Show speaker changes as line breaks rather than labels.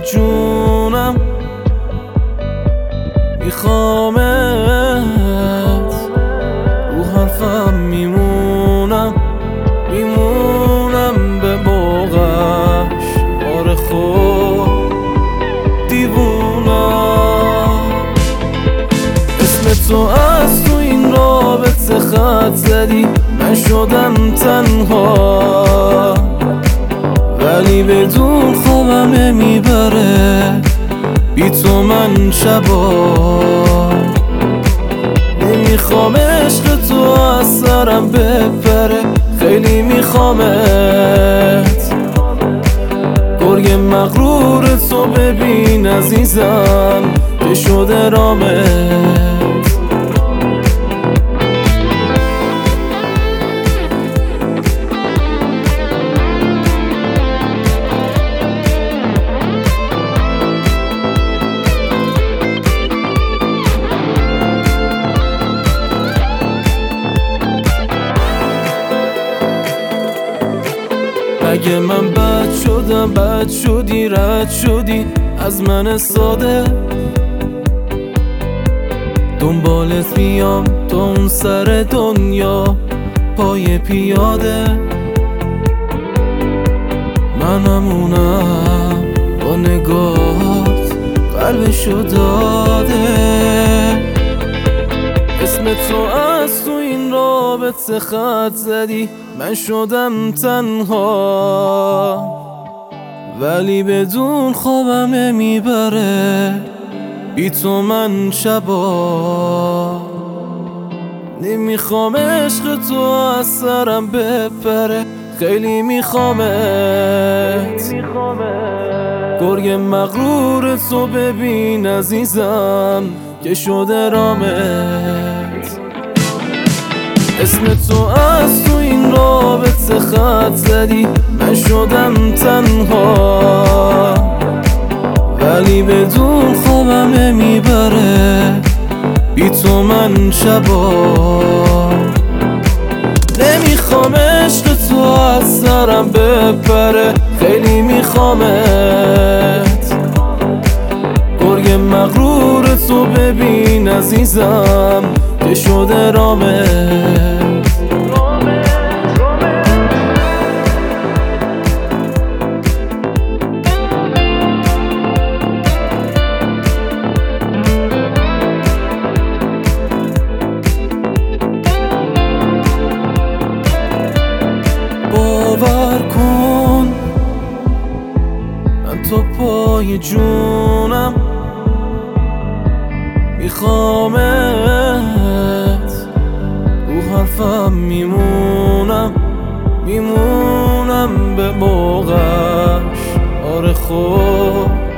جونم میخوامت، رو حرفم میمونم به بوغش. آره خود دیوونم، اسم تو از تو این رابطه خط زدی، من شدم تنها ولی بدون خوابم میبره بی تو من شبا. نمیخوام عشق تو از سرم بپره، خیلی میخوامت. گرگ مغرور تو ببین عزیزم که شده رامت. اگه من بد شدم، بد شدی، رد شدی از من ساده. دنبالت میام تا اون سر دنیا پای پیاده. منمونم با نگاهات قلبشو داده. اسم تو از تو این رابطه خط زدی، من شدم تنها ولی بدون خوابم میبره بی تو من شبا. نمیخوام عشق تو از سرم بپره، خیلی میخوامت. گرگ مغرور تو ببین عزیزم که شده رامت. اسم تو از تو این رابطه خط زدی، من شدم تنها ولی بدون خوابم میبره بی تو من شبا. نمیخوام عشق تو از سرم بپره، خیلی میخوامت. گرگ مغرور تو ببین عزیزم که شده رامت. باور کن من تو پای جونم میخوامت، رو حرفم میمونم به بوغش. آره خود